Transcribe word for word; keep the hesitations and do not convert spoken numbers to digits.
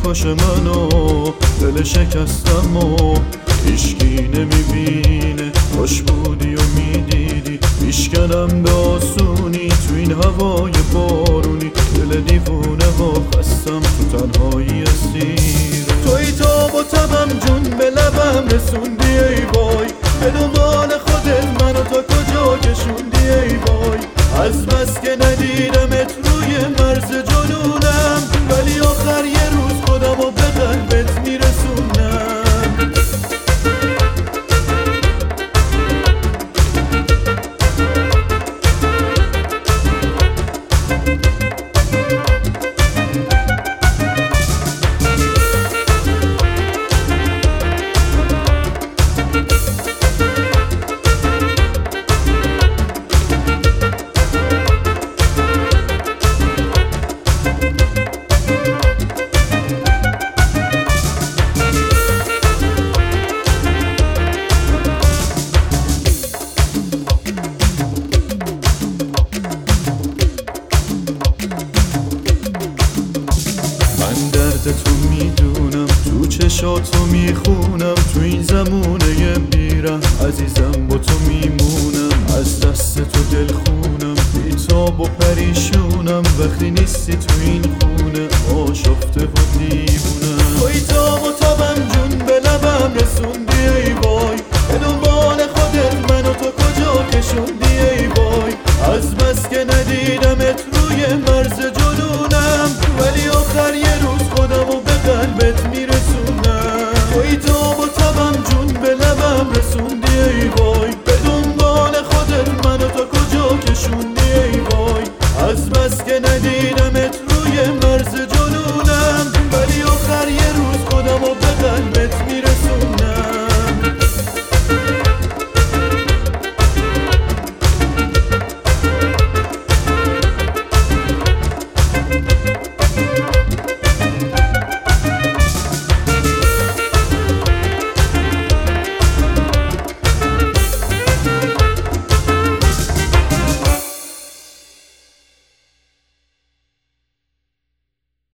میکشه منو، دل شکستم و هیچکی نمیبینه. کاش بودی و میدیدی میشکنم به آسونی تو این هوای بارونی. دل دیوونه ها خستم تو تنهایی اسیر. توی تاب و تبم جون به لبم رسوندی ای وای، به دنبال خودت منو تا کجا کشوندی ای وای. از بس که ندیدمت روی مرز جنونم، ولی آخر یه روز خودم و به قلبت میرسونم. تو میدونم، تو چشاتو میخونم، تو این زمونه بیرم عزیزم با تو میمونم. از دست تو دل خونم، بیتاب و پریشونم، وقتی نیستی تو این خونه آشفته و دیوونم.